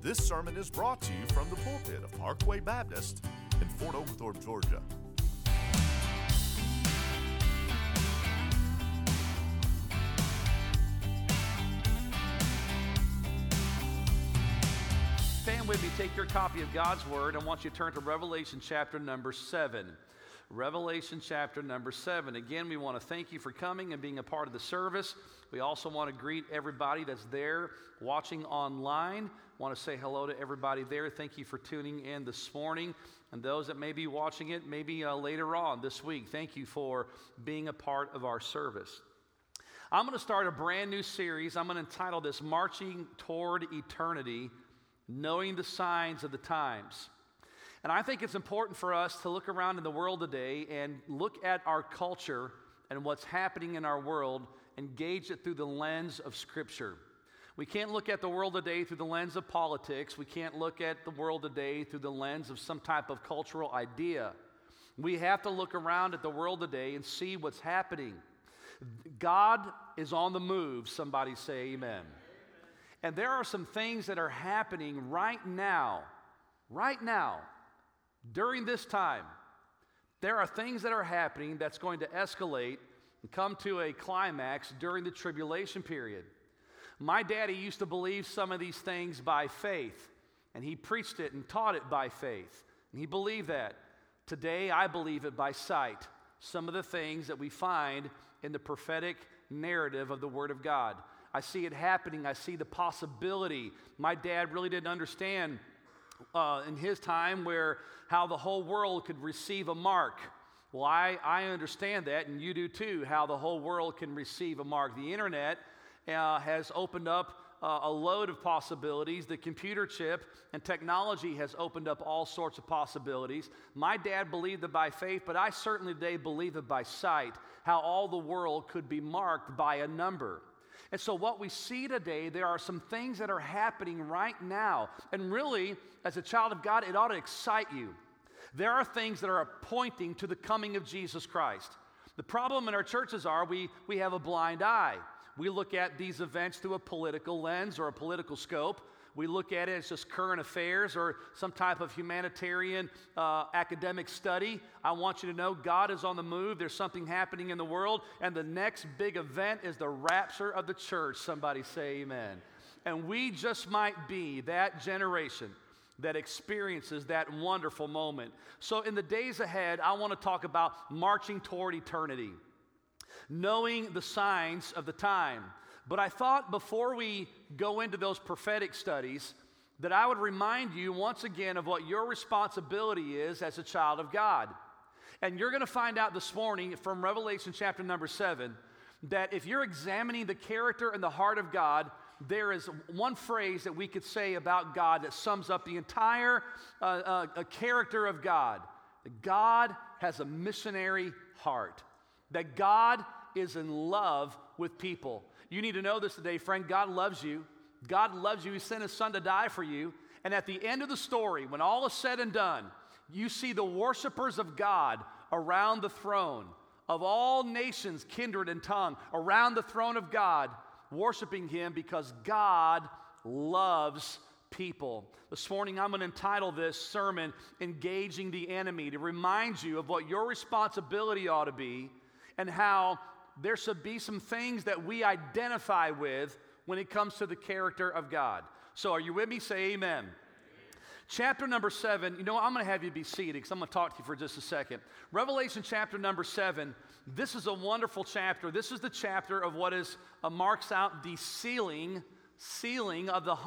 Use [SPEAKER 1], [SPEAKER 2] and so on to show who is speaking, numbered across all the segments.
[SPEAKER 1] This sermon is brought to you from the pulpit of Parkway Baptist in Fort Oglethorpe, Georgia.
[SPEAKER 2] Stand with me, take your copy of God's Word. I want you to turn to Revelation chapter number 7. Revelation chapter number 7. Again, we want to thank you for coming and being a part of the service. We also want to greet everybody that's there watching online. Want to say hello to everybody there. Thank you for tuning in this morning. And those that may be watching it maybe later on this week, thank you for being a part of our service. I'm going to start a brand new series. I'm going to entitle this Marching Toward Eternity, Knowing the Signs of the Times. And I think it's important for us to look around in the world today and look at our culture and what's happening in our world and gauge it through the lens of Scripture. We can't look at the world today through the lens of politics. We can't look at the world today through the lens of some type of cultural idea. We have to look around at the world today and see what's happening. God is on the move. Somebody say amen. And there are some things that are happening right now, during this time. There are things that are happening that's going to escalate and come to a climax during the tribulation period. My daddy used to believe some of these things by faith, and he preached it and taught it by faith, and he believed that. Today, I believe it by sight. Some of the things that we find in the prophetic narrative of the Word of God. I see it happening. I see the possibility. My dad really didn't understand in his time how the whole world could receive a mark. Well, I understand that, and you do too, how the whole world can receive a mark. The internet has opened up a load of possibilities. The computer chip and technology has opened up all sorts of possibilities. My dad believed it by faith, but I certainly today believe it by sight, how all the world could be marked by a number. And so what we see today, there are some things that are happening right now. And really, as a child of God, it ought to excite you. There are things that are pointing to the coming of Jesus Christ. The problem in our churches are we have a blind eye. We look at these events through a political lens or a political scope. We look at it as just current affairs or some type of humanitarian academic study. I want you to know God is on the move. There's something happening in the world. And the next big event is the rapture of the church. Somebody say amen. And we just might be that generation that experiences that wonderful moment. So in the days ahead, I want to talk about marching toward eternity, knowing the signs of the time. But I thought before we go into those prophetic studies that I would remind you once again of what your responsibility is as a child of God. And you're going to find out this morning from Revelation chapter number 7 that if you're examining the character and the heart of God, there is one phrase that we could say about God that sums up the entire character of God. That God has a missionary heart. That God is in love with people. You need to know this today, friend. God loves you. God loves you. He sent His Son to die for you. And at the end of the story, when all is said and done, you see the worshipers of God around the throne of all nations, kindred, and tongue, around the throne of God, worshiping Him because God loves people. This morning, I'm going to entitle this sermon, Engaging the Enemy, to remind you of what your responsibility ought to be and how there should be some things that we identify with when it comes to the character of God. So are you with me? Say amen. Chapter number 7, I'm going to have you be seated because I'm going to talk to you for just a second. Revelation chapter number 7, this is a wonderful chapter. This is the chapter of what marks out the sealing of the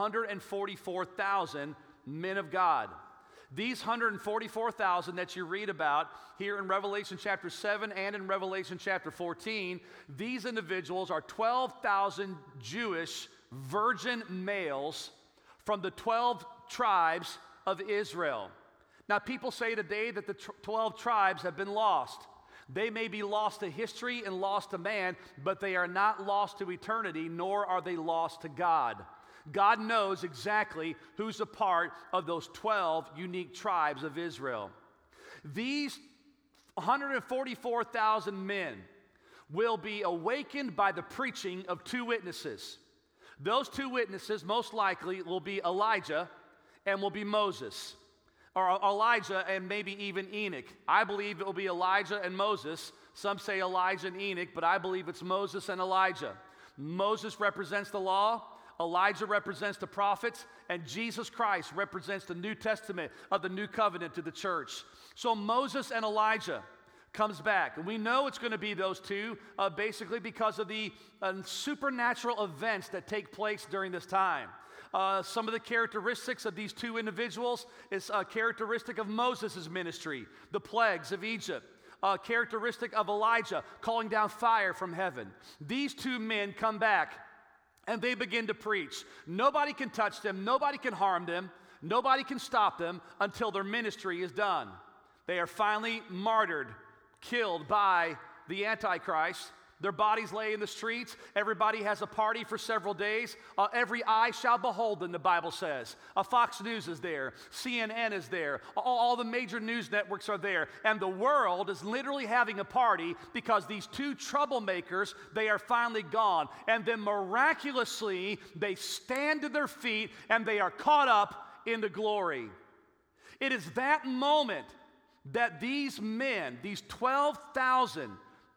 [SPEAKER 2] 144,000 men of God. These 144,000 that you read about here in Revelation chapter 7 and in Revelation chapter 14, these individuals are 12,000 Jewish virgin males from the 12 tribes of Israel. Now, people say today that the 12 tribes have been lost. They may be lost to history and lost to man, but they are not lost to eternity, nor are they lost to God. God knows exactly who's a part of those 12 unique tribes of Israel. These 144,000 men will be awakened by the preaching of two witnesses. Those two witnesses most likely will be Elijah and will be Moses, or Elijah and maybe even Enoch. I believe it will be Elijah and Moses. Some say Elijah and Enoch, but I believe it's Moses and Elijah. Moses represents the law, Elijah represents the prophets, and Jesus Christ represents the New Testament of the New Covenant to the church. So Moses and Elijah comes back, and we know it's going to be those two basically because of the supernatural events that take place during this time. Some of the characteristics of these two individuals is a characteristic of Moses' ministry, the plagues of Egypt. A characteristic of Elijah, calling down fire from heaven. These two men come back and they begin to preach. Nobody can touch them, nobody can harm them, nobody can stop them until their ministry is done. They are finally martyred, killed by the Antichrist. Their bodies lay in the streets. Everybody has a party for several days. Every eye shall behold them, the Bible says. Fox News is there. CNN is there. All the major news networks are there. And the world is literally having a party because these two troublemakers, they are finally gone. And then miraculously, they stand to their feet and they are caught up into glory. It is that moment that these men, these 12,000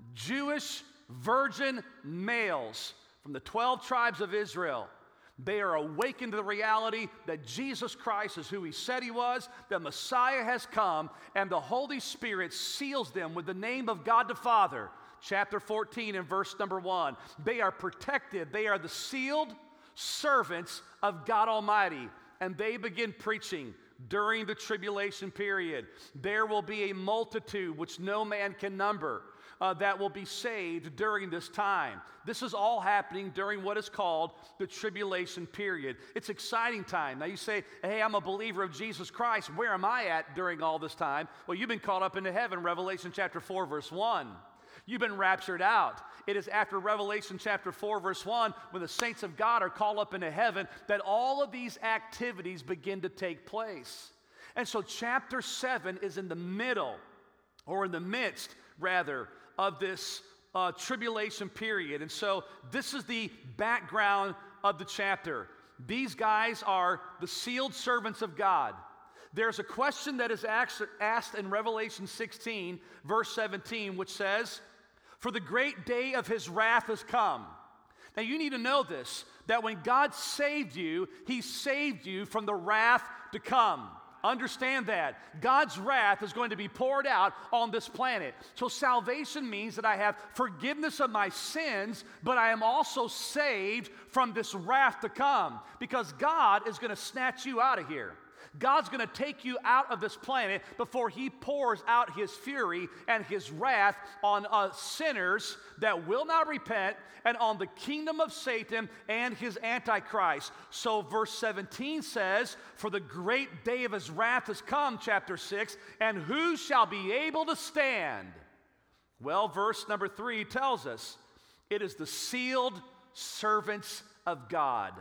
[SPEAKER 2] Jewish virgin males from the 12 tribes of Israel, they are awakened to the reality that Jesus Christ is who he said he was, the Messiah has come, and the Holy Spirit seals them with the name of God the Father. Chapter 14 and verse number 1. They are protected. They are the sealed servants of God Almighty, and they begin preaching during the tribulation period. There will be a multitude which no man can number that will be saved during this time. This is all happening during what is called the tribulation period. It's exciting time. Now you say, hey, I'm a believer of Jesus Christ. Where am I at during all this time? Well, you've been caught up into heaven, Revelation chapter 4, verse 1. You've been raptured out. It is after Revelation chapter 4, verse 1, when the saints of God are called up into heaven, that all of these activities begin to take place. And so chapter 7 is in the middle, or in the midst, rather, of this tribulation period. And so this is the background of the chapter. These guys are the sealed servants of God. There's a question that is asked in Revelation 16, verse 17, which says, "For the great day of his wrath has come." Now you need to know this, that when God saved you, he saved you from the wrath to come. Understand that. God's wrath is going to be poured out on this planet. So salvation means that I have forgiveness of my sins, but I am also saved from this wrath to come, because God is going to snatch you out of here. God's going to take you out of this planet before he pours out his fury and his wrath on sinners that will not repent, and on the kingdom of Satan and his Antichrist. So verse 17 says, "For the great day of his wrath has come," chapter 6, "and who shall be able to stand?" Well, verse number 3 tells us, it is the sealed servants of God.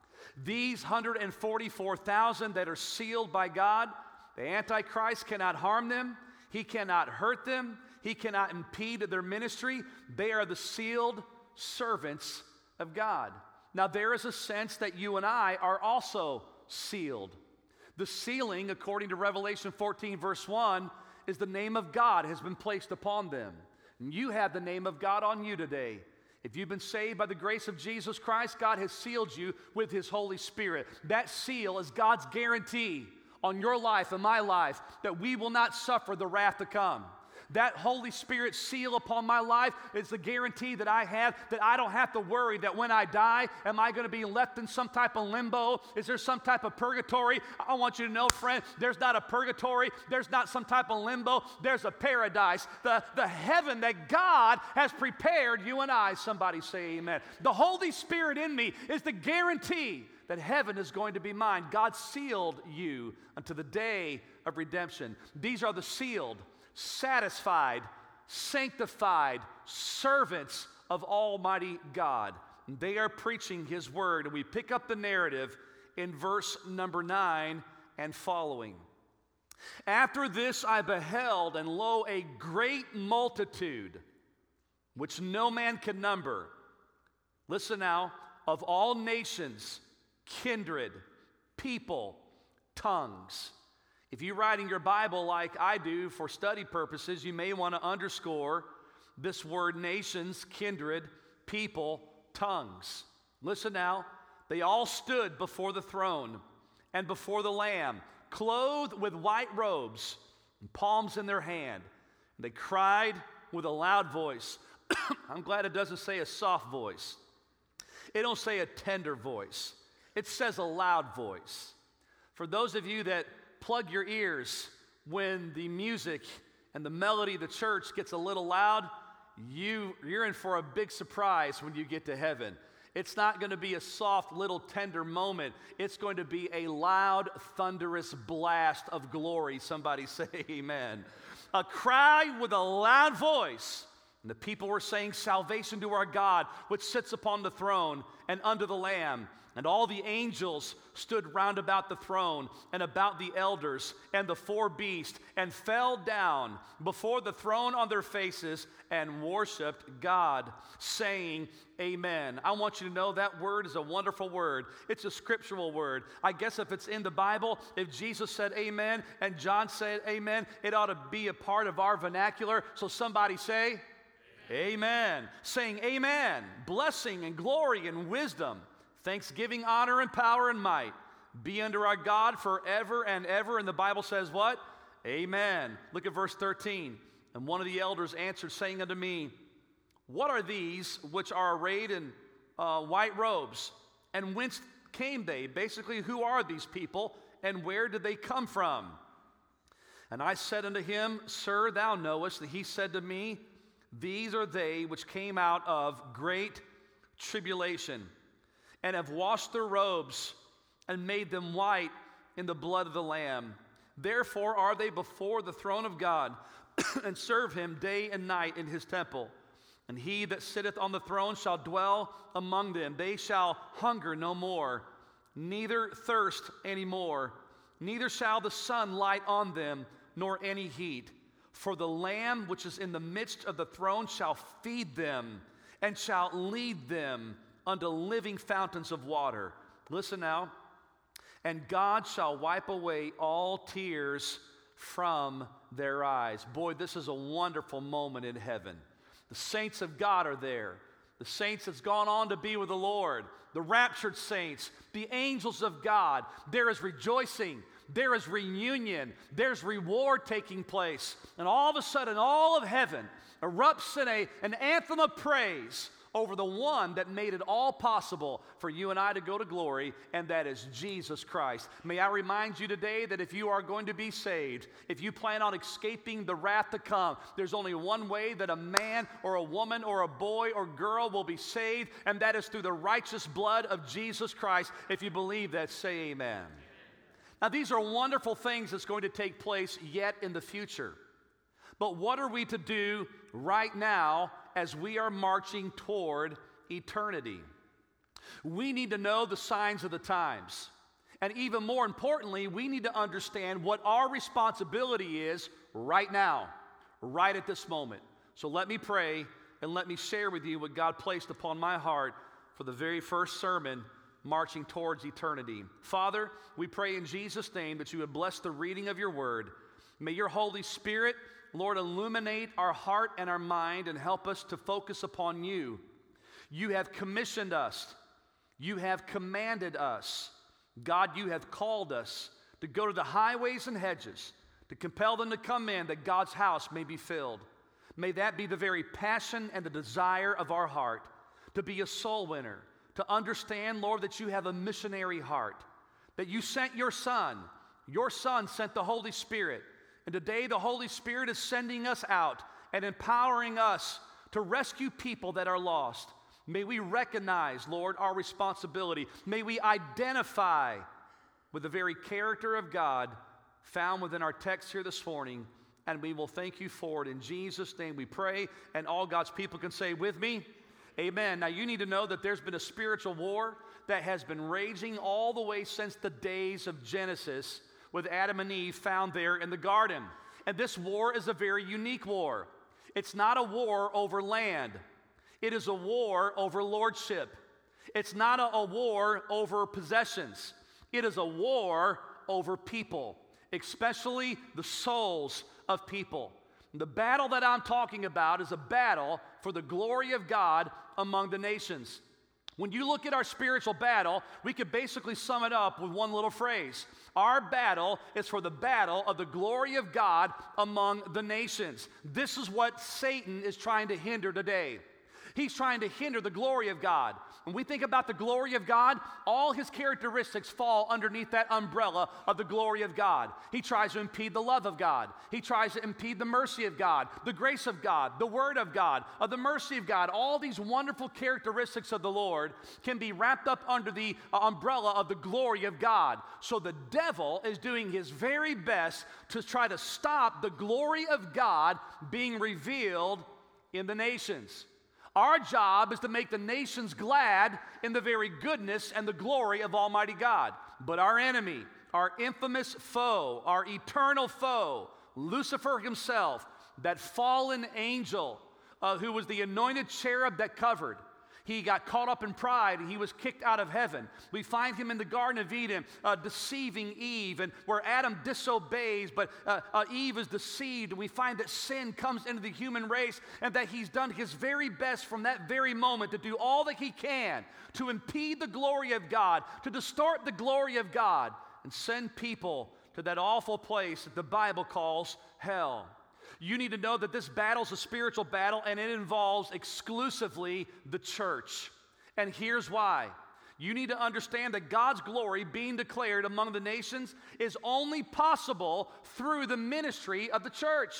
[SPEAKER 2] These 144,000 that are sealed by God, the Antichrist cannot harm them. He cannot hurt them. He cannot impede their ministry. They are the sealed servants of God. Now, there is a sense that you and I are also sealed. The sealing, according to Revelation 14, verse 1, is the name of God has been placed upon them. And you have the name of God on you today. If you've been saved by the grace of Jesus Christ, God has sealed you with his Holy Spirit. That seal is God's guarantee on your life and my life that we will not suffer the wrath to come. That Holy Spirit seal upon my life is the guarantee that I have, that I don't have to worry that when I die, am I going to be left in some type of limbo? Is there some type of purgatory? I want you to know, friend, there's not a purgatory. There's not some type of limbo. There's a paradise, the heaven that God has prepared you and I. Somebody say amen. The Holy Spirit in me is the guarantee that heaven is going to be mine. God sealed you unto the day of redemption. These are the sealed, satisfied, sanctified servants of Almighty God. They are preaching his word. And we pick up the narrative in verse number 9 and following. "After this I beheld, and lo, a great multitude, which no man can number." Listen now, "of all nations, kindred, people, tongues. If you write in your Bible like I do for study purposes, you may want to underscore this word nations, kindred, people, tongues. Listen now. They all stood before the throne and before the Lamb, clothed with white robes and palms in their hand. And they cried with a loud voice. I'm glad it doesn't say a soft voice. It don't say a tender voice. It says a loud voice. For those of you that plug your ears when the music and the melody of the church gets a little loud, you're in for a big surprise when you get to heaven. It's not going to be a soft, little, tender moment. It's going to be a loud, thunderous blast of glory. Somebody say amen. A cry with a loud voice. And the people were saying, salvation to our God, which sits upon the throne and unto the Lamb. And all the angels stood round about the throne and about the elders and the four beasts, and fell down before the throne on their faces and worshiped God, saying, amen. I want you to know that word is a wonderful word. It's a scriptural word. I guess if it's in the Bible, if Jesus said amen and John said amen, it ought to be a part of our vernacular. So somebody say, amen. Saying amen, blessing and glory and wisdom, thanksgiving, honor, and power and might be unto our God forever and ever. And the Bible says what? Amen. Look at verse 13. And one of the elders answered, saying unto me, what are these which are arrayed in white robes? And whence came they? Basically, who are these people, and where did they come from? And I said unto him, Sir, thou knowest. And he said to me, these are they which came out of great tribulation, and have washed their robes and made them white in the blood of the Lamb. Therefore are they before the throne of God, and serve him day and night in his temple. And he that sitteth on the throne shall dwell among them. They shall hunger no more, neither thirst any more. Neither shall the sun light on them, nor any heat. For the Lamb which is in the midst of the throne shall feed them, and shall lead them unto living fountains of water. Listen now. And God shall wipe away all tears from their eyes. Boy, this is a wonderful moment in heaven. The saints of God are there. The saints that's gone on to be with the Lord. The raptured saints. The angels of God. There is rejoicing. There is reunion. There's reward taking place. And all of a sudden, all of heaven erupts in an anthem of praise over the one that made it all possible for you and I to go to glory, and that is Jesus Christ. May I remind you today that if you are going to be saved, if you plan on escaping the wrath to come, there's only one way that a man or a woman or a boy or girl will be saved, and that is through the righteous blood of Jesus Christ. If you believe that, say amen. Now, these are wonderful things that's going to take place yet in the future. But what are we to do right now as we are marching toward eternity? We need to know the signs of the times. And even more importantly, we need to understand what our responsibility is right now, right at this moment. So let me pray and let me share with you what God placed upon my heart for the very first sermon, marching towards eternity. Father, we pray in Jesus' name that you would bless the reading of your word. May your Holy Spirit, Lord, illuminate our heart and our mind and help us to focus upon you. You have commissioned us. You have commanded us. God, you have called us to go to the highways and hedges, to compel them to come in, that God's house may be filled. May that be the very passion and the desire of our heart, to be a soul winner, to understand, Lord, that you have a missionary heart, that you sent your Son sent the Holy Spirit. And today the Holy Spirit is sending us out and empowering us to rescue people that are lost. May we recognize, Lord, our responsibility. May we identify with the very character of God found within our text here this morning, and we will thank you for it. In Jesus' name we pray, and all God's people can say with me, amen. Now you need to know that there's been a spiritual war that has been raging all the way since the days of Genesis, with Adam and Eve found there in the garden. And this war is a very unique war. It's not a war over land. It is a war over lordship. It's not a war over possessions. It is a war over people, especially the souls of people. The battle that I'm talking about is a battle for the glory of God among the nations. When you look at our spiritual battle, we could basically sum it up with one little phrase. Our battle is for the battle of the glory of God among the nations. This is what Satan is trying to hinder today. He's trying to hinder the glory of God. When we think about the glory of God, all his characteristics fall underneath that umbrella of the glory of God. He tries to impede the love of God. He tries to impede the mercy of God, the grace of God, the word of God, the mercy of God. All these wonderful characteristics of the Lord can be wrapped up under the umbrella of the glory of God. So the devil is doing his very best to try to stop the glory of God being revealed in the nations. Our job is to make the nations glad in the very goodness and the glory of Almighty God. But our enemy, our infamous foe, our eternal foe, Lucifer himself, that fallen angel who was the anointed cherub that covered, he got caught up in pride and he was kicked out of heaven. We find him in the Garden of Eden deceiving Eve, and where Adam disobeys, but Eve is deceived. And we find that sin comes into the human race and that he's done his very best from that very moment to do all that he can to impede the glory of God, to distort the glory of God, and send people to that awful place that the Bible calls hell. You need to know that this battle is a spiritual battle, and it involves exclusively the church. And here's why. You need to understand that God's glory being declared among the nations is only possible through the ministry of the church.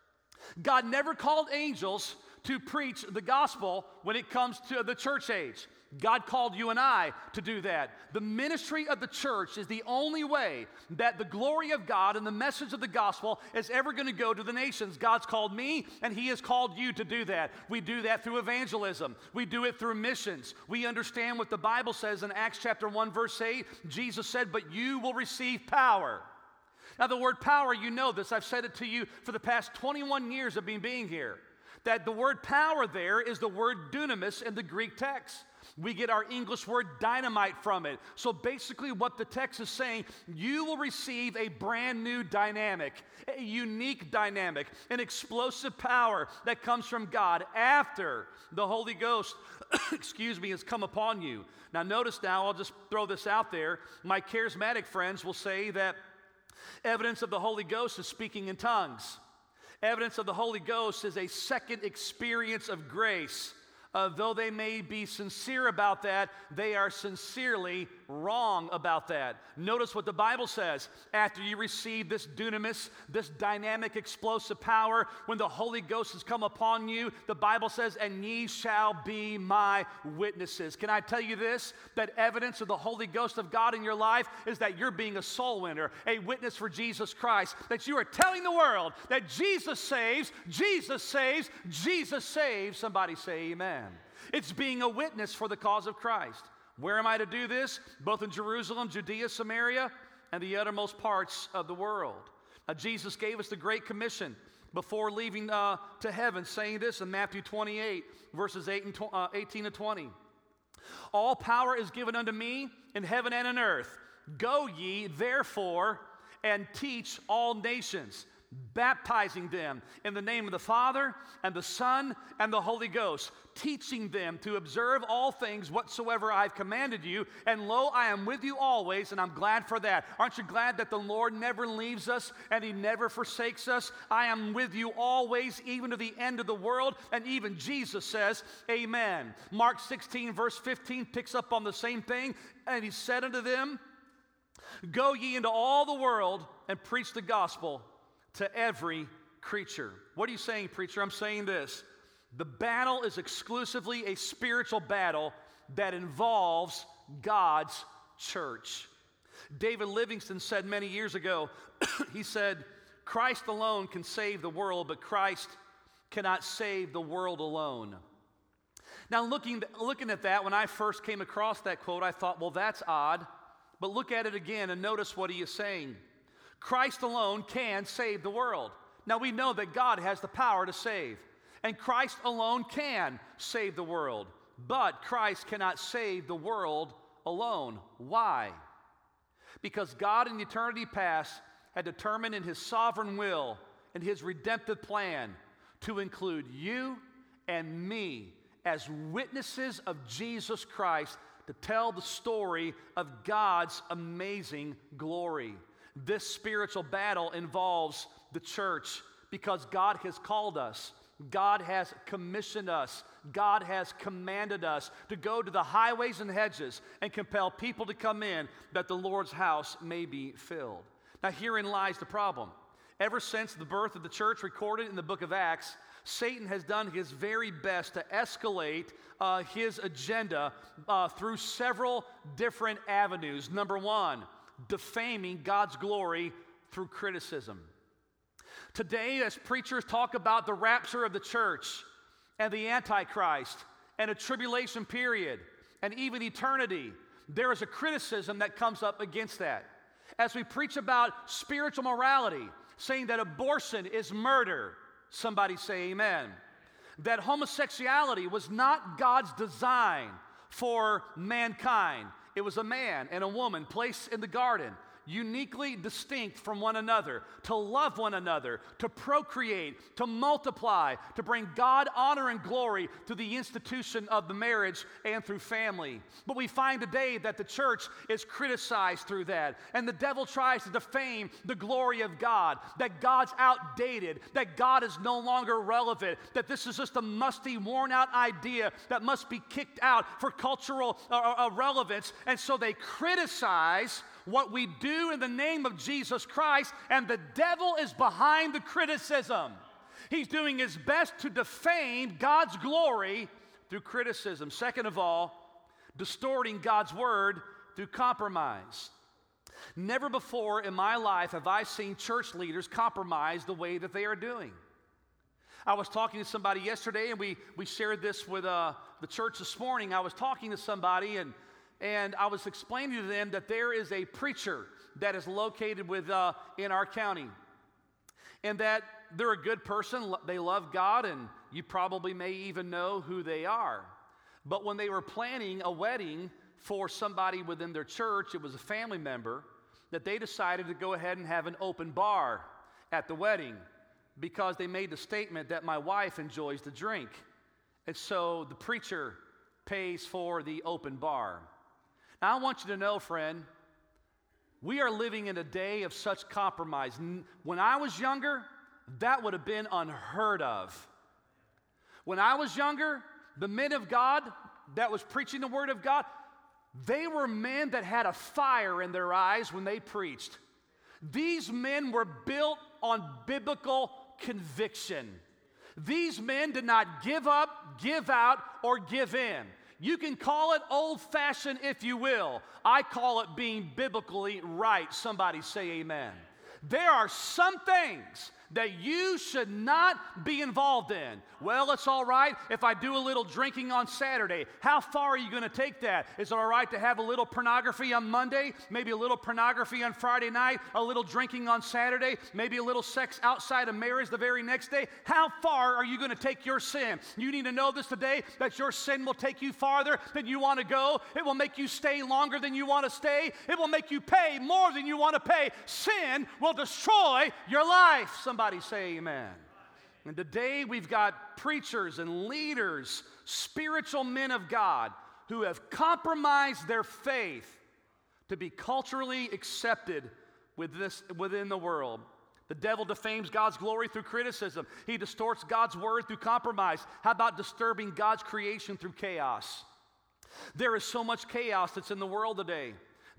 [SPEAKER 2] God never called angels to preach the gospel when it comes to the church age. God called you and I to do that. The ministry of the church is the only way that the glory of God and the message of the gospel is ever going to go to the nations. God's called me, and he has called you to do that. We do that through evangelism. We do it through missions. We understand what the Bible says in Acts chapter 1, verse 8. Jesus said, "But you will receive power." Now, the word power, you know this. I've said it to you for the past 21 years of being here. That the word power there is the word dunamis in the Greek text. We get our English word dynamite from it. So basically what the text is saying, you will receive a brand new dynamic, a unique dynamic, an explosive power that comes from God after the Holy Ghost, has come upon you. Now notice now, I'll just throw this out there. My charismatic friends will say that evidence of the Holy Ghost is speaking in tongues. Evidence of the Holy Ghost is a second experience of grace. Though they may be sincere about that, they are sincerely wrong about that. Notice what the Bible says. After you receive this dunamis, this dynamic, explosive power, when the Holy Ghost has come upon you, the Bible says, "And ye shall be my witnesses." Can I tell you this? That evidence of the Holy Ghost of God in your life is that you're being a soul winner, a witness for Jesus Christ, that you are telling the world that Jesus saves, Jesus saves, Jesus saves. Somebody say amen. It's being a witness for the cause of Christ. Where am I to do this? Both in Jerusalem, Judea, Samaria, and the uttermost parts of the world. Jesus gave us the Great Commission before leaving to heaven, saying this in Matthew 28, verses 18 to 20. "All power is given unto me in heaven and on earth. Go ye, therefore, and teach all nations, baptizing them in the name of the Father and the Son and the Holy Ghost, teaching them to observe all things whatsoever I've commanded you. And lo, I am with you always," and I'm glad for that. Aren't you glad that the Lord never leaves us and he never forsakes us? "I am with you always, even to the end of the world." And even Jesus says, amen. Mark 16, verse 15 picks up on the same thing. "And he said unto them, Go ye into all the world and preach the gospel to every creature." What are you saying, preacher? I'm saying this. The battle is exclusively a spiritual battle that involves God's church. David Livingston said many years ago, he said, "Christ alone can save the world, but Christ cannot save the world alone." Now, looking at that, when I first came across that quote, I thought, well, that's odd. But look at it again and notice what he is saying. Christ alone can save the world. Now, we know that God has the power to save, and Christ alone can save the world, but Christ cannot save the world alone. Why? Because God in eternity past had determined in his sovereign will and his redemptive plan to include you and me as witnesses of Jesus Christ to tell the story of God's amazing glory. This spiritual battle involves the church because God has called us. God has commissioned us. God has commanded us to go to the highways and hedges and compel people to come in that the Lord's house may be filled. Now, herein lies the problem. Ever since the birth of the church recorded in the book of Acts, Satan has done his very best to escalate his agenda through several different avenues. Number one, defaming God's glory through criticism. Today, as preachers talk about the rapture of the church and the Antichrist and a tribulation period and even eternity, there is a criticism that comes up against that. As we preach about spiritual morality, saying that abortion is murder, somebody say amen. That homosexuality was not God's design for mankind. It was a man and a woman placed in the garden, uniquely distinct from one another, to love one another, to procreate, to multiply, to bring God honor and glory through the institution of the marriage and through family. But we find today that the church is criticized through that, and the devil tries to defame the glory of God, that God's outdated, that God is no longer relevant, that this is just a musty, worn-out idea that must be kicked out for cultural relevance, and so they criticize what we do in the name of Jesus Christ, and the devil is behind the criticism. He's doing his best to defame God's glory through criticism. Second of all, distorting God's word through compromise. Never before in my life have I seen church leaders compromise the way that they are doing. I was talking to somebody yesterday, and we shared this with the church this morning. I was talking to somebody, and I was explaining to them that there is a preacher that is located in our county, and that they're a good person, they love God, and you probably may even know who they are. But when they were planning a wedding for somebody within their church, it was a family member, that they decided to go ahead and have an open bar at the wedding because they made the statement that my wife enjoys to drink. And so the preacher pays for the open bar. Now, I want you to know, friend, we are living in a day of such compromise. When I was younger, that would have been unheard of. When I was younger, the men of God that was preaching the word of God, they were men that had a fire in their eyes when they preached. These men were built on biblical conviction. These men did not give up, give out, or give in. You can call it old-fashioned if you will. I call it being biblically right. Somebody say amen. There are some things that you should not be involved in. Well, it's all right if I do a little drinking on Saturday. How far are you going to take that? Is it all right to have a little pornography on Monday, maybe a little pornography on Friday night, a little drinking on Saturday, maybe a little sex outside of marriage the very next day? How far are you going to take your sin? You need to know this today, that your sin will take you farther than you want to go. It will make you stay longer than you want to stay. It will make you pay more than you want to pay. Sin will destroy your life. Somebody say amen. And today we've got preachers and leaders, spiritual men of God, who have compromised their faith to be culturally accepted within the world. The devil defames God's glory through criticism. He distorts God's word through compromise. How about disturbing God's creation through chaos? There is so much chaos that's in the world today.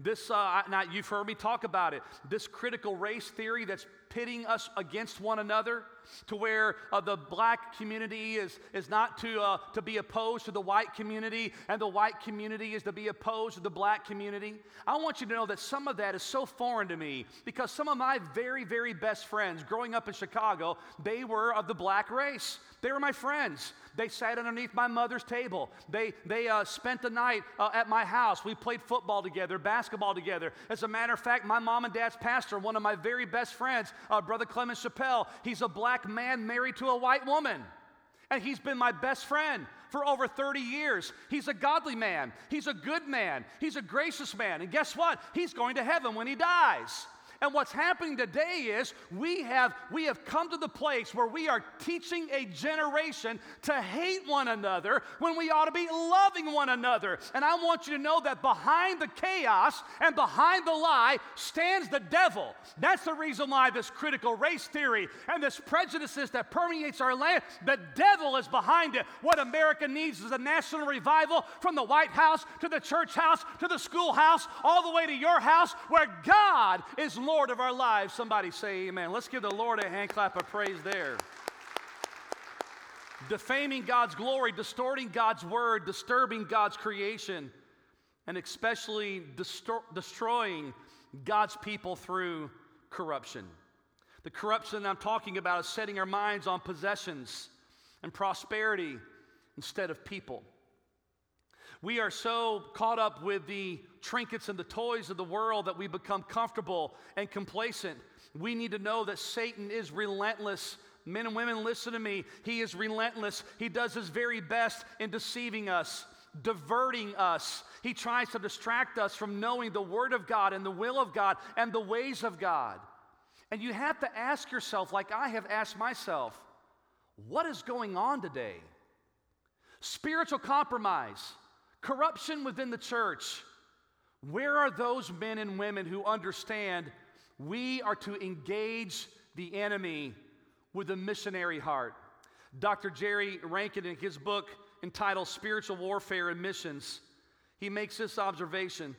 [SPEAKER 2] You've heard me talk about it. This critical race theory that's pitting us against one another, to where the black community is not to be opposed to the white community, and the white community is to be opposed to the black community. I want you to know that some of that is so foreign to me, because some of my very, very best friends growing up in Chicago, they were of the black race. They were my friends. They sat underneath my mother's table. They spent the night at my house. We played football together, basketball together. As a matter of fact, my mom and dad's pastor, one of my very best friends, Brother Clement Chappelle, he's a black man married to a white woman. And he's been my best friend for over 30 years. He's a godly man. He's a good man. He's a gracious man. And guess what? He's going to heaven when he dies. And what's happening today is we have come to the place where we are teaching a generation to hate one another when we ought to be loving one another. And I want you to know that behind the chaos and behind the lie stands the devil. That's the reason why this critical race theory and this prejudices that permeates our land, the devil is behind it. What America needs is a national revival from the White House to the church house to the schoolhouse, all the way to your house, where God is Lord of our lives. Somebody say amen. Let's give the Lord a hand clap of praise there. Defaming God's glory, distorting God's word, disturbing God's creation, and especially destroying God's people through corruption. The corruption I'm talking about is setting our minds on possessions and prosperity instead of people. We are so caught up with the trinkets and the toys of the world that we become comfortable and complacent. We need to know that Satan is relentless. Men and women, listen to me. He is relentless. He does his very best in deceiving us, diverting us. He tries to distract us from knowing the Word of God and the will of God and the ways of God. And you have to ask yourself, like I have asked myself, what is going on today? Spiritual compromise. Corruption within the church. Where are those men and women who understand we are to engage the enemy with a missionary heart? Dr. Jerry Rankin, in his book entitled Spiritual Warfare and Missions, he makes this observation.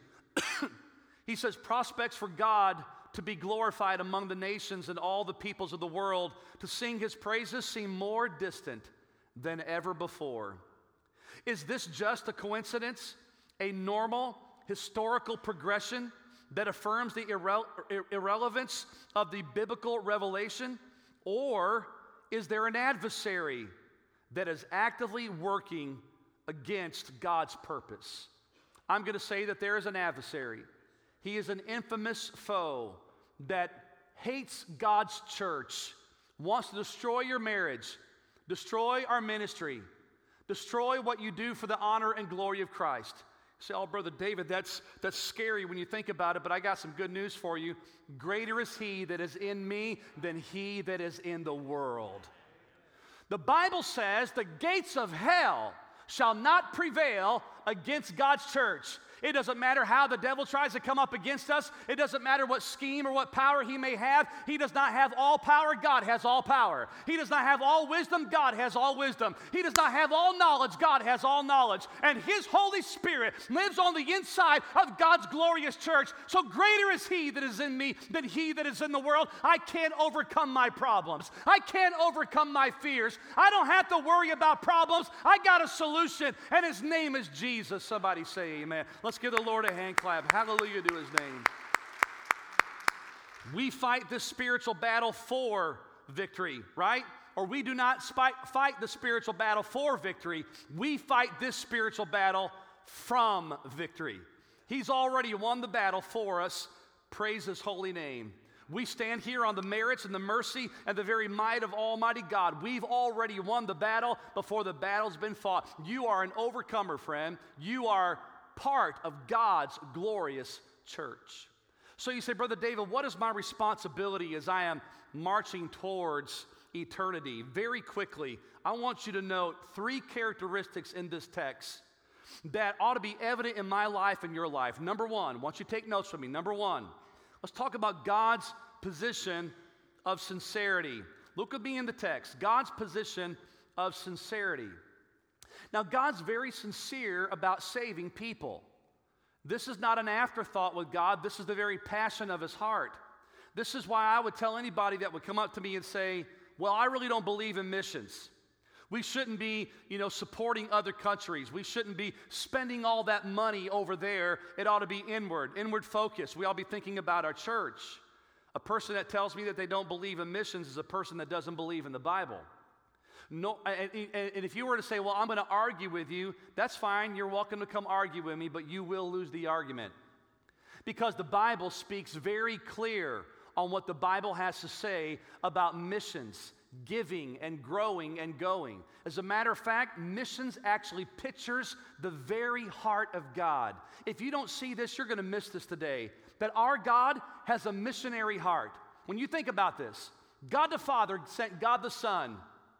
[SPEAKER 2] He says, prospects for God to be glorified among the nations and all the peoples of the world, to sing his praises, seem more distant than ever before. Is this just a coincidence, a normal historical progression that affirms the irrelevance of the biblical revelation? Or is there an adversary that is actively working against God's purpose? I'm going to say that there is an adversary. He is an infamous foe that hates God's church, wants to destroy your marriage, destroy our ministry, destroy what you do for the honor and glory of Christ. You say, oh, Brother David, that's scary when you think about it, but I got some good news for you. Greater is he that is in me than he that is in the world. The Bible says the gates of hell shall not prevail against God's church. It doesn't matter how the devil tries to come up against us. It doesn't matter what scheme or what power he may have. He does not have all power. God has all power. He does not have all wisdom. God has all wisdom. He does not have all knowledge. God has all knowledge. And his Holy Spirit lives on the inside of God's glorious church. So greater is he that is in me than he that is in the world. I can't overcome my problems. I can't overcome my fears. I don't have to worry about problems. I got a solution, and his name is Jesus. Somebody say amen. Let's give the Lord a hand clap. Hallelujah to his name. We fight this spiritual battle for victory, right? Or we do not fight the spiritual battle for victory. We fight this spiritual battle from victory. He's already won the battle for us. Praise his holy name. We stand here on the merits and the mercy and the very might of Almighty God. We've already won the battle before the battle's been fought. You are an overcomer, friend. You are part of God's glorious church. So you say, Brother David, what is my responsibility as I am marching towards eternity? Very quickly, I want you to note three characteristics in this text that ought to be evident in my life and your life. Number one, I want you to take notes from me. Number one, let's talk about God's position of sincerity. Look at me in the text. God's position of sincerity. Now, God's very sincere about saving people. This is not an afterthought with God. This is the very passion of his heart. This is why I would tell anybody that would come up to me and say, well, I really don't believe in missions. We shouldn't be, supporting other countries. We shouldn't be spending all that money over there. It ought to be inward focus. We ought to be thinking about our church. A person that tells me that they don't believe in missions is a person that doesn't believe in the Bible. No, and if you were to say, well, I'm going to argue with you, that's fine. You're welcome to come argue with me, but you will lose the argument. Because the Bible speaks very clear on what the Bible has to say about missions, giving and growing and going. As a matter of fact, missions actually pictures the very heart of God. If you don't see this, you're going to miss this today. That our God has a missionary heart. When you think about this, God the Father sent God the Son.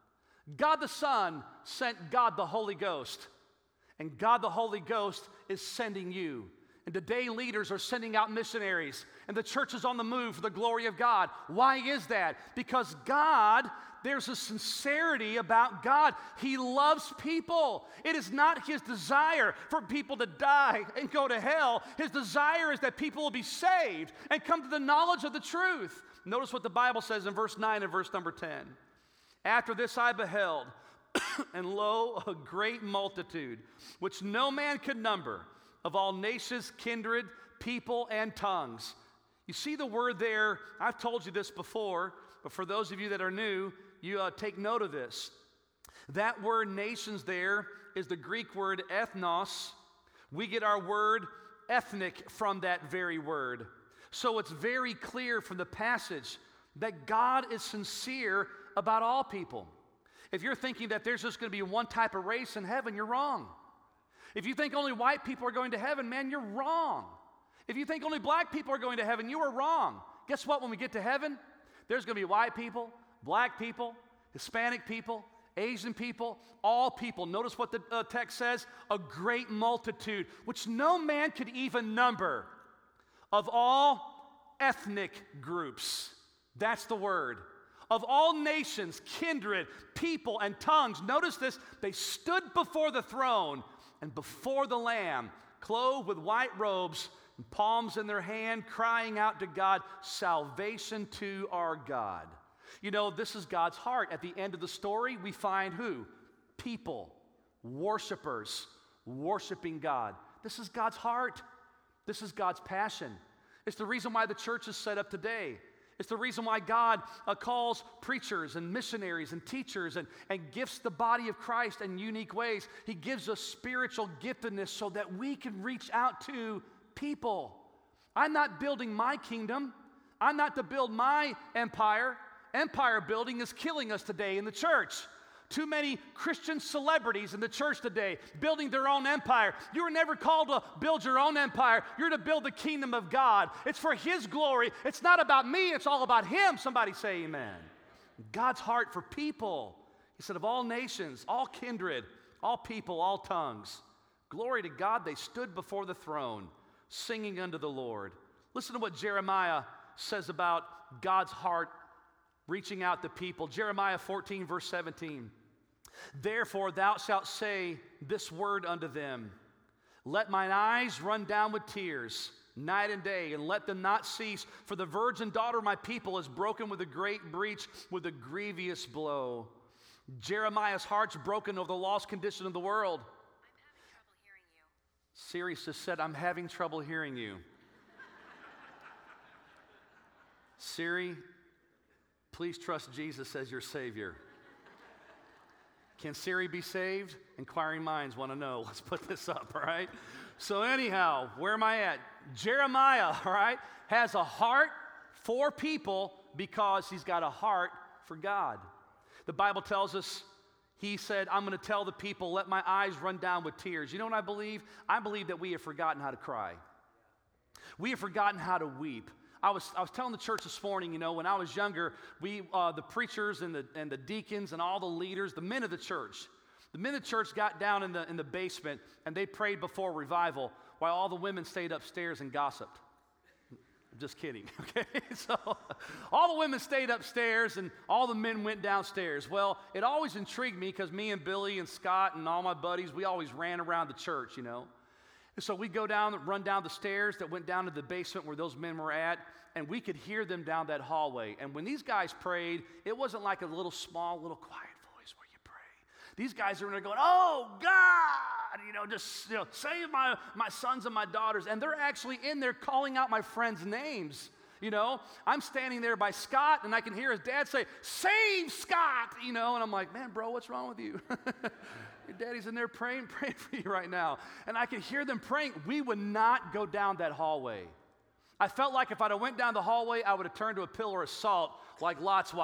[SPEAKER 2] God the Son sent God the Holy Ghost. And God the Holy Ghost is sending you. And today leaders are sending out missionaries. And the church is on the move for the glory of God. Why is that? Because God, there's a sincerity about God. He loves people. It is not His desire for people to die and go to hell. His desire is that people will be saved and come to the knowledge of the truth. Notice what the Bible says in verse 9 and verse number 10. After this I beheld, and lo, a great multitude, which no man could number, of all nations, kindred, people, and tongues. You see the word there, I've told you this before, but for those of you that are new, you take note of this. That word nations there is the Greek word ethnos. We get our word ethnic from that very word. So it's very clear from the passage that God is sincere about all people. If you're thinking that there's just going to be one type of race in heaven, you're wrong. If you think only white people are going to heaven, man, you're wrong. If you think only black people are going to heaven, you are wrong. Guess what? When we get to heaven, there's going to be white people, black people, Hispanic people, Asian people, all people. Notice what the text says, a great multitude, which no man could even number, of all ethnic groups. That's the word. Of all nations, kindred, people, and tongues. Notice this, they stood before the throne and before the Lamb, clothed with white robes and palms in their hand, crying out to God, salvation to our God. You know, this is God's heart. At the end of the story, we find who? People, worshipers, worshiping God. This is God's heart. This is God's passion. It's the reason why the church is set up today. It's the reason why God calls preachers and missionaries and teachers and gifts the body of Christ in unique ways. He gives us spiritual giftedness so that we can reach out to people. I'm not building my kingdom. I'm not to build my empire. Empire building is killing us today in the church. Too many Christian celebrities in the church today building their own empire. You were never called to build your own empire. You're to build the kingdom of God. It's for His glory. It's not about me. It's all about Him. Somebody say amen. God's heart for people. He said, of all nations, all kindred, all people, all tongues. Glory to God, they stood before the throne, singing unto the Lord. Listen to what Jeremiah says about God's heart reaching out to people. Jeremiah 14, verse 17. Therefore thou shalt say this word unto them, let mine eyes run down with tears night and day, and let them not cease, for the virgin daughter of my people is broken with a great breach, with a grievous blow. Jeremiah's heart's broken over the lost condition of the world.
[SPEAKER 3] I'm having trouble hearing you.
[SPEAKER 2] Siri just said, I'm having trouble hearing you. Siri, please trust Jesus as your Savior. Can Siri be saved? Inquiring minds want to know. Let's put this up, all right? So anyhow, where am I at? Jeremiah, all right, has a heart for people because he's got a heart for God. The Bible tells us, he said, I'm going to tell the people, let my eyes run down with tears. You know what I believe? I believe that we have forgotten how to cry. We have forgotten how to weep. I was telling the church this morning, you know, when I was younger, the preachers and the deacons and all the leaders, the men of the church got down in the basement and they prayed before revival while all the women stayed upstairs and gossiped. I'm just kidding, okay? So all the women stayed upstairs and all the men went downstairs. Well, it always intrigued me because me and Billy and Scott and all my buddies, we always ran around the church, you know. And so we'd run down the stairs that went down to the basement where those men were at, and we could hear them down that hallway. And when these guys prayed, it wasn't like a little quiet voice where you pray. These guys are in there going, oh, God, save my sons and my daughters. And they're actually in there calling out my friends' names. You know, I'm standing there by Scott, and I can hear his dad say, save Scott, and I'm like, man, bro, what's wrong with you? Your daddy's in there praying for you right now. And I could hear them praying. We would not go down that hallway. I felt like if I'd have went down the hallway, I would have turned to a pillar of salt like Lot's wife.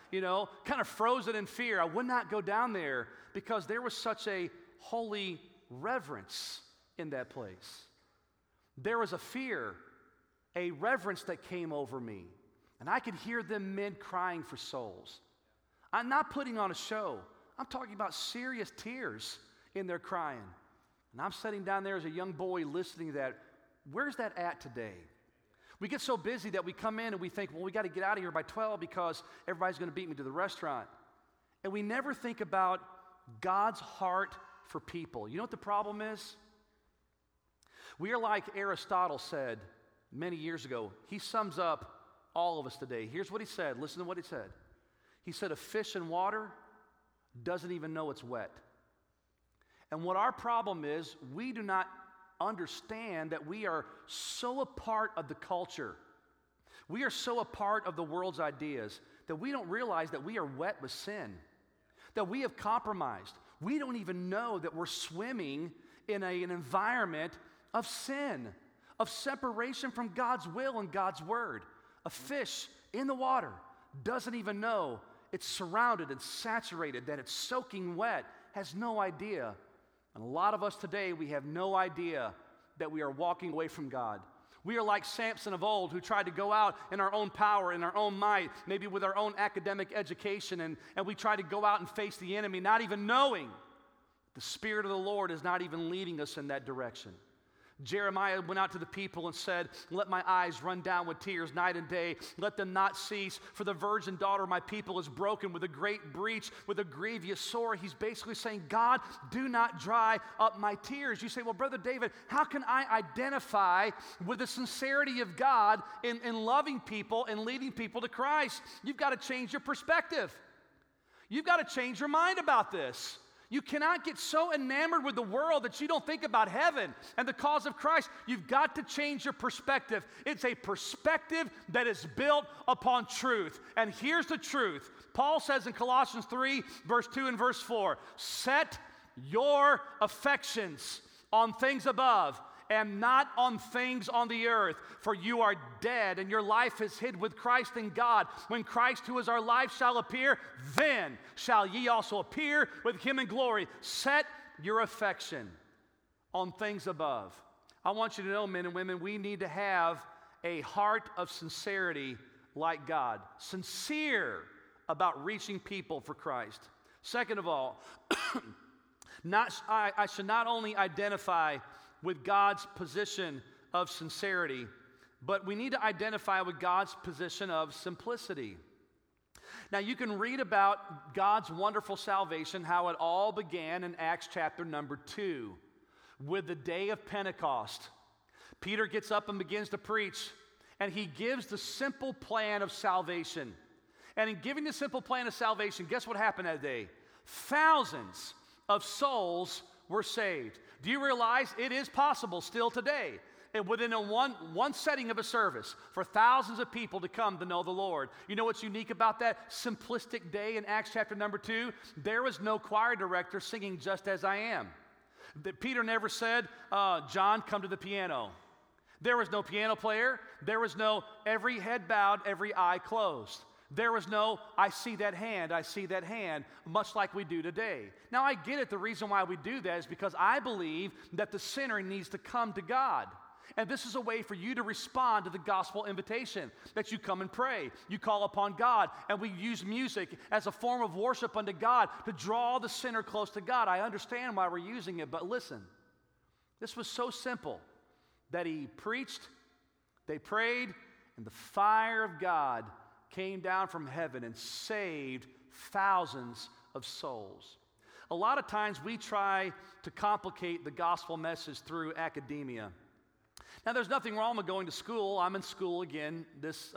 [SPEAKER 2] kind of frozen in fear. I would not go down there because there was such a holy reverence in that place. There was a fear, a reverence that came over me. And I could hear them men crying for souls. I'm not putting on a show. I'm talking about serious tears in their crying. And I'm sitting down there as a young boy listening to that. Where's that at today? We get so busy that we come in and we think, well, we got to get out of here by 12 because everybody's going to beat me to the restaurant. And we never think about God's heart for people. You know what the problem is? We are like Aristotle said many years ago. He sums up all of us today. Here's what he said. Listen to what he said. He said, a fish in water doesn't even know it's wet. And what our problem is, we do not understand that we are so a part of the culture. We are so a part of the world's ideas that we don't realize that we are wet with sin, that we have compromised. We don't even know that we're swimming in an environment of sin, of separation from God's will and God's word. A fish in the water doesn't even know it's surrounded and saturated, that it's soaking wet, has no idea. And a lot of us today, we have no idea that we are walking away from God. We are like Samson of old, who tried to go out in our own power, in our own might, maybe with our own academic education, and we try to go out and face the enemy, not even knowing the Spirit of the Lord is not even leading us in that direction. Jeremiah went out to the people and said, let my eyes run down with tears night and day. Let them not cease, for the virgin daughter of my people is broken with a great breach, with a grievous sore. He's basically saying, God, do not dry up my tears. You say, well, Brother David, how can I identify with the sincerity of God in loving people and leading people to Christ? You've got to change your perspective. You've got to change your mind about this. You cannot get so enamored with the world that you don't think about heaven and the cause of Christ. You've got to change your perspective. It's a perspective that is built upon truth. And here's the truth. Paul says in Colossians 3, verse 2 and verse 4, set your affections on things above and not on things on the earth. For you are dead, and your life is hid with Christ in God. When Christ, who is our life, shall appear, then shall ye also appear with him in glory. Set your affection on things above. I want you to know, men and women, we need to have a heart of sincerity like God. Sincere about reaching people for Christ. Second of all, I should not only identify with God's position of sincerity, but we need to identify with God's position of simplicity. Now, you can read about God's wonderful salvation, how it all began in Acts chapter number 2, with the day of Pentecost. Peter gets up and begins to preach, and he gives the simple plan of salvation. And in giving the simple plan of salvation, guess what happened that day? Thousands of souls were saved. Do you realize it is possible still today, and within one setting of a service, for thousands of people to come to know the Lord? You know what's unique about that simplistic day in Acts chapter number 2? There was no choir director singing Just As I Am. Peter never said, John, come to the piano. There was no piano player. There was no every head bowed, every eye closed. There was no, I see that hand, much like we do today. Now, I get it. The reason why we do that is because I believe that the sinner needs to come to God. And this is a way for you to respond to the gospel invitation, that you come and pray. You call upon God, and we use music as a form of worship unto God to draw the sinner close to God. I understand why we're using it, but listen, this was so simple that he preached, they prayed, and the fire of God came down from heaven and saved thousands of souls. A lot of times we try to complicate the gospel message through academia. Now, there's nothing wrong with going to school. I'm in school again.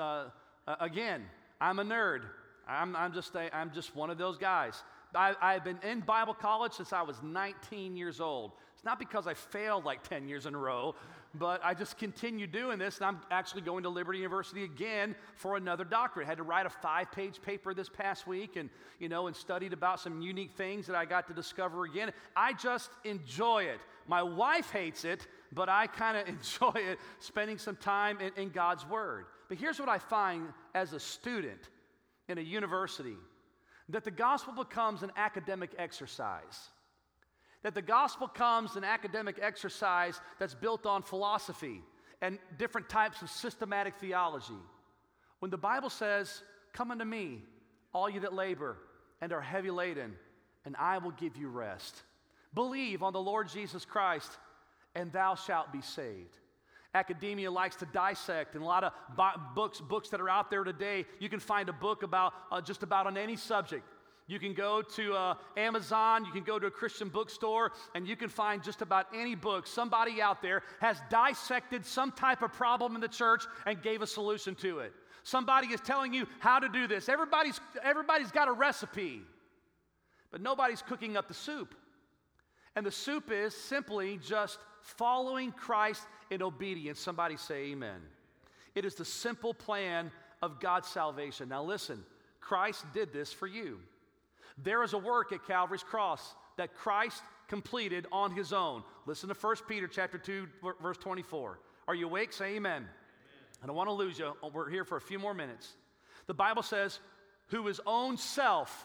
[SPEAKER 2] I'm a nerd. I'm just one of those guys. I've been in Bible college since I was 19 years old. It's not because I failed like 10 years in a row, but I just continue doing this, and I'm actually going to Liberty University again for another doctorate. I had to write a 5-page paper this past week and studied about some unique things that I got to discover again. I just enjoy it. My wife hates it, but I kind of enjoy it, spending some time in God's Word. But here's what I find as a student. in a university, that the gospel becomes an academic exercise. That the gospel becomes an academic exercise that's built on philosophy and different types of systematic theology. When the Bible says, "Come unto me, all you that labor and are heavy laden, and I will give you rest. Believe on the Lord Jesus Christ, and thou shalt be saved." Academia likes to dissect, and a lot of books that are out there today, you can find a book about just about on any subject. You can go to Amazon, you can go to a Christian bookstore, and you can find just about any book. Somebody out there has dissected some type of problem in the church and gave a solution to it. Somebody is telling you how to do this. Everybody's got a recipe, but nobody's cooking up the soup. And the soup is simply just following Christ in obedience. Somebody say amen. It is the simple plan of God's salvation. Now listen, Christ did this for you. There is a work at Calvary's cross that Christ completed on his own. Listen to 1 Peter chapter 2, verse 24. Are you awake? Say amen. I don't want to lose you. We're here for a few more minutes. The Bible says, who his own self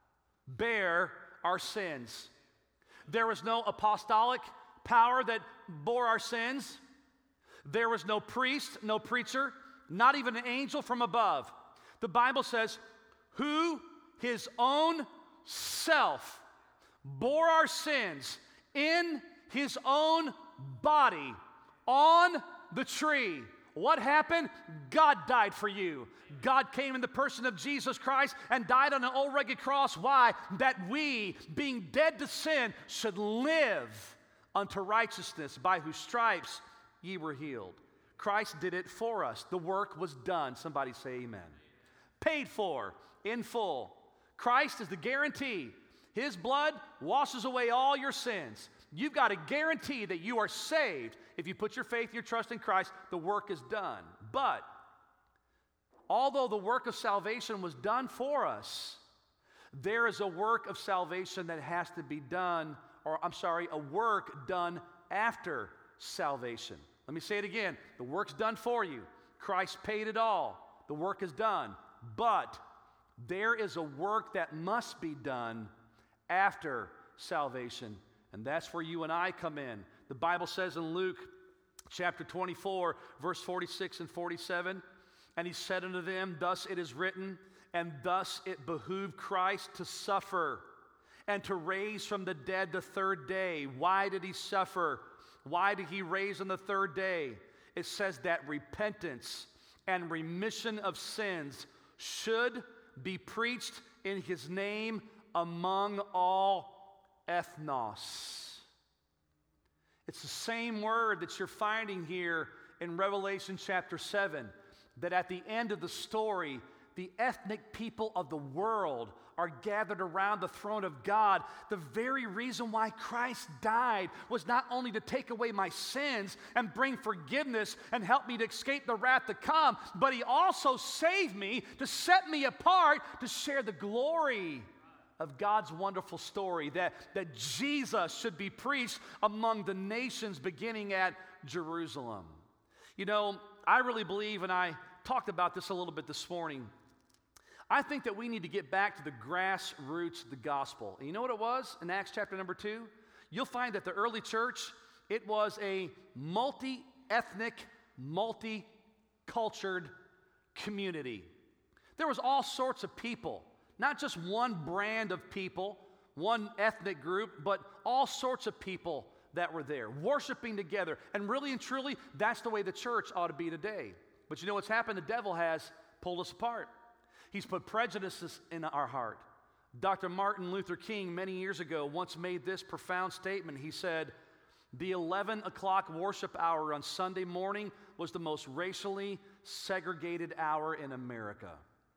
[SPEAKER 2] bare our sins. There was no apostolic power that bore our sins. There was no priest, no preacher, not even an angel from above. The Bible says, who his own self bore our sins in his own body on the tree. What happened? God died for you. God came in the person of Jesus Christ and died on an old rugged cross. Why? That we, being dead to sin, should live unto righteousness, by whose stripes ye were healed. Christ did it for us. The work was done. Somebody say amen. Paid for in full. Christ is the guarantee. His blood washes away all your sins. You've got a guarantee that you are saved. If you put your faith, your trust in Christ, the work is done. But although the work of salvation was done for us, there is a work of salvation that has to be done, a work done after salvation. Let me say it again. The work's done for you. Christ paid it all. The work is done. But there is a work that must be done after salvation, and that's where you and I come in. The Bible says in Luke chapter 24, verse 46 and 47, and he said unto them, thus it is written, and thus it behooved Christ to suffer and to raise from the dead the third day. Why did he suffer? Why did he raise on the third day? It says that repentance and remission of sins should be preached in his name among all ethnos. It's the same word that you're finding here in Revelation chapter 7, that at the end of the story, the ethnic people of the world are gathered around the throne of God. The very reason why Christ died was not only to take away my sins and bring forgiveness and help me to escape the wrath to come, but he also saved me to set me apart to share the glory of God's wonderful story, that Jesus should be preached among the nations beginning at Jerusalem. You know, I really believe, and I talked about this a little bit this morning, I think that we need to get back to the grassroots of the gospel. And you know what it was in Acts chapter number 2? You'll find that the early church, it was a multi-ethnic, multi-cultured community. There was all sorts of people, not just one brand of people, one ethnic group, but all sorts of people that were there, worshiping together. And really and truly, that's the way the church ought to be today. But you know what's happened? The devil has pulled us apart. He's put prejudices in our heart. Dr. Martin Luther King, many years ago, once made this profound statement. He said, the 11 o'clock worship hour on Sunday morning was the most racially segregated hour in America.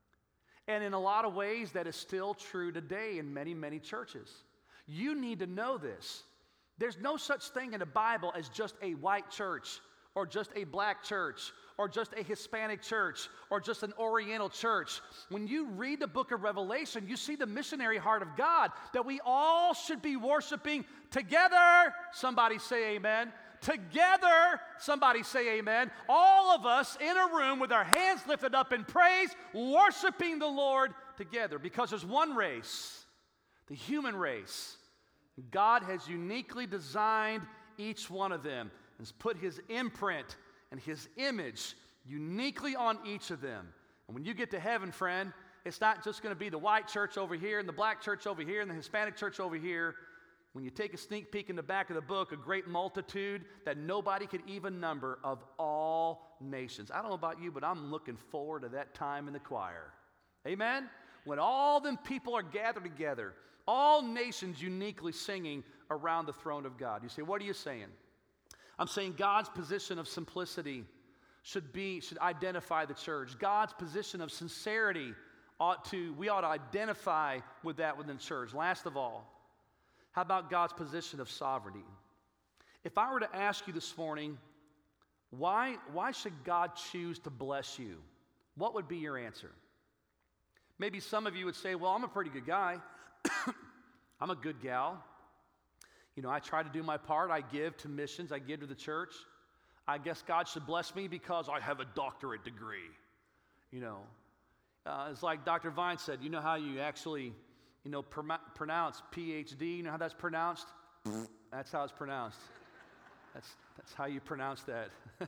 [SPEAKER 2] And in a lot of ways, that is still true today in many, many churches. You need to know this. There's no such thing in the Bible as just a white church, or just a black church, or just a Hispanic church, or just an Oriental church. When you read the book of Revelation, you see the missionary heart of God, that we all should be worshiping together. Somebody say amen. Together, somebody say amen, all of us in a room with our hands lifted up in praise, worshiping the Lord together. Because there's one race, the human race. God has uniquely designed each one of them and has put His imprint and His image uniquely on each of them. And when you get to heaven, friend, it's not just going to be the white church over here and the black church over here and the Hispanic church over here. When you take a sneak peek in the back of the book, a great multitude that nobody could even number of all nations. I don't know about you, but I'm looking forward to that time in the choir. Amen? When all them people are gathered together, all nations uniquely singing around the throne of God. You say, what are you saying? I'm saying God's position of simplicity should identify the church. God's position of sincerity we ought to identify with that within the church. Last of all, how about God's position of sovereignty? If I were to ask you this morning, why should God choose to bless you? What would be your answer? Maybe some of you would say, well, I'm a pretty good guy. I'm a good gal. You know, I try to do my part. I give to missions. I give to the church. I guess God should bless me because I have a doctorate degree. You know, it's like Dr. Vine said, you know how you actually, pronounce PhD? You know how that's pronounced? That's how it's pronounced. That's how you pronounce that.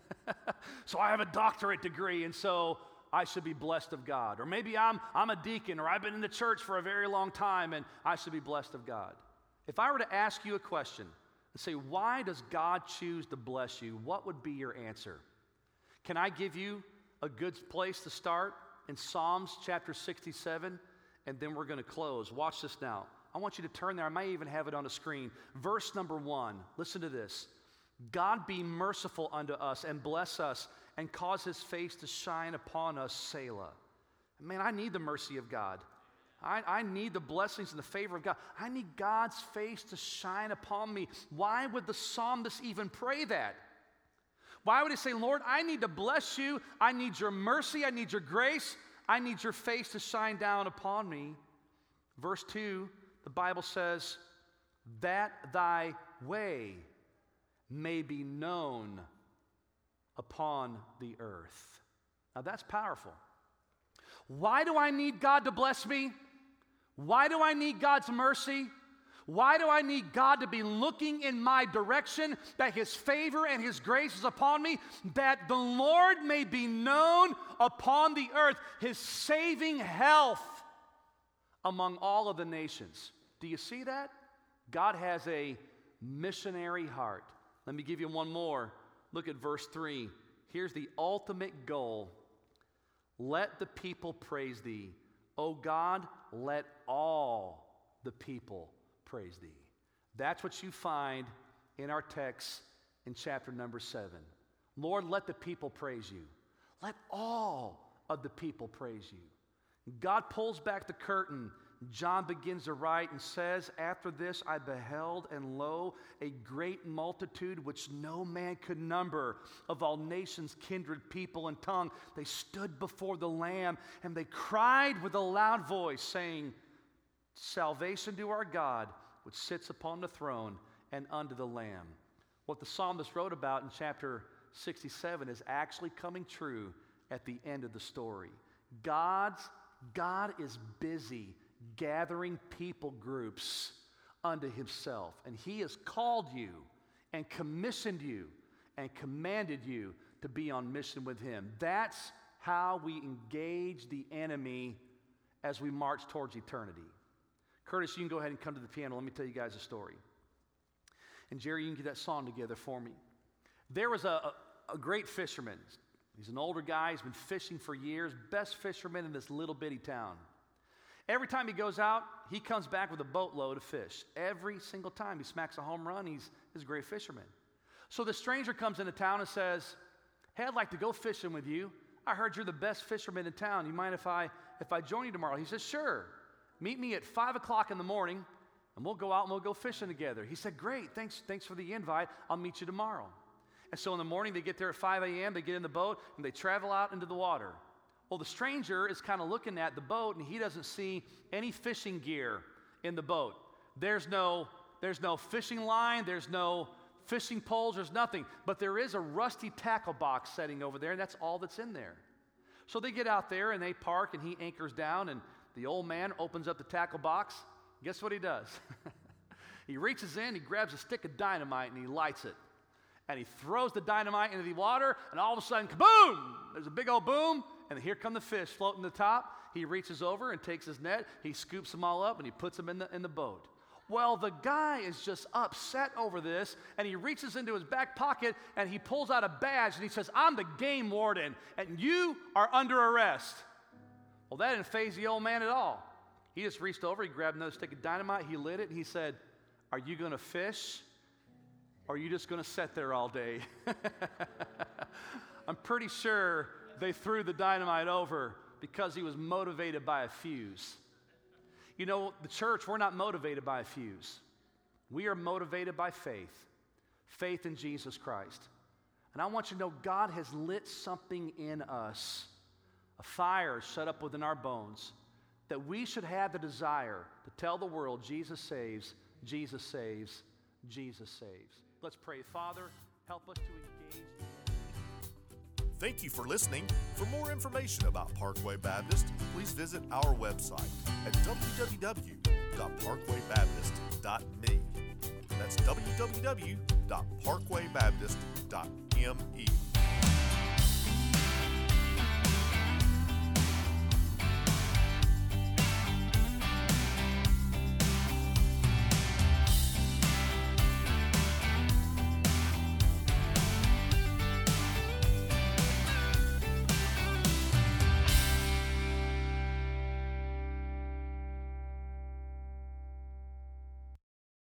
[SPEAKER 2] So I have a doctorate degree, and so I should be blessed of God. Or maybe I'm a deacon, or I've been in the church for a very long time, and I should be blessed of God. If I were to ask you a question and say, why does God choose to bless you? What would be your answer? Can I give you a good place to start in Psalms chapter 67? And then we're going to close. Watch this now. I want you to turn there. I might even have it on the screen. Verse number 1. Listen to this. God be merciful unto us and bless us and cause His face to shine upon us, Selah. Man, I need the mercy of God. I need the blessings and the favor of God. I need God's face to shine upon me. Why would the psalmist even pray that? Why would he say, Lord, I need to bless you. I need your mercy. I need your grace. I need your face to shine down upon me. Verse 2, the Bible says, that thy way may be known upon the earth. Now that's powerful. Why do I need God to bless me? Why do I need God's mercy? Why do I need God to be looking in my direction, that His favor and His grace is upon me, that the Lord may be known upon the earth, His saving health among all of the nations? Do you see that? God has a missionary heart. Let me give you one more. Look at verse 3. Here's the ultimate goal. Let the people praise Thee. O God, let all the people praise Thee. That's what you find in our text in chapter number 7. Lord, let the people praise You. Let all of the people praise You. God pulls back the curtain. John begins to write and says, after this I beheld, and lo, a great multitude which no man could number, of all nations, kindred, people, and tongue. They stood before the Lamb, and they cried with a loud voice, saying, salvation to our God, which sits upon the throne, and unto the Lamb. What the psalmist wrote about in chapter 67 is actually coming true at the end of the story. God is busy gathering people groups unto Himself. And He has called you and commissioned you and commanded you to be on mission with Him. That's how we engage the enemy as we march towards eternity. Curtis, you can go ahead and come to the piano. Let me tell you guys a story. And Jerry, you can get that song together for me. There was a great fisherman. He's an older guy. He's been fishing for years. Best fisherman in this little bitty town. Every time he goes out, he comes back with a boatload of fish. Every single time he smacks a home run, he's a great fisherman. So the stranger comes into town and says, hey, I'd like to go fishing with you. I heard you're the best fisherman in town. You mind if I join you tomorrow? He says, sure. Meet me at 5 o'clock in the morning, and we'll go out and we'll go fishing together. He said, great, thanks for the invite. I'll meet you tomorrow. And so in the morning, they get there at 5 a.m., they get in the boat, and they travel out into the water. Well, the stranger is kind of looking at the boat, and he doesn't see any fishing gear in the boat. There's no fishing line, there's no fishing poles, there's nothing. But there is a rusty tackle box setting over there, and that's all that's in there. So they get out there, and they park, and he anchors down, and the old man opens up the tackle box. Guess what he does? He reaches in, he grabs a stick of dynamite, and he lights it. And he throws the dynamite into the water, and all of a sudden, kaboom! There's a big old boom, and here come the fish floating to the top. He reaches over and takes his net, he scoops them all up, and he puts them in the boat. Well, the guy is just upset over this, and he reaches into his back pocket, and he pulls out a badge, and he says, I'm the game warden, and you are under arrest. Well, that didn't faze the old man at all. He just reached over, he grabbed another stick of dynamite, he lit it, and he said, are you going to fish, or are you just going to sit there all day? I'm pretty sure they threw the dynamite over because he was motivated by a fuse. You know, the church, we're not motivated by a fuse. We are motivated by faith in Jesus Christ. And I want you to know God has lit something in us, a fire shut up within our bones, that we should have the desire to tell the world, Jesus saves, Jesus saves, Jesus saves. Let's pray. Father, help us to engage.
[SPEAKER 1] Thank you for listening. For more information about Parkway Baptist, please visit our website at www.parkwaybaptist.me. That's www.parkwaybaptist.me.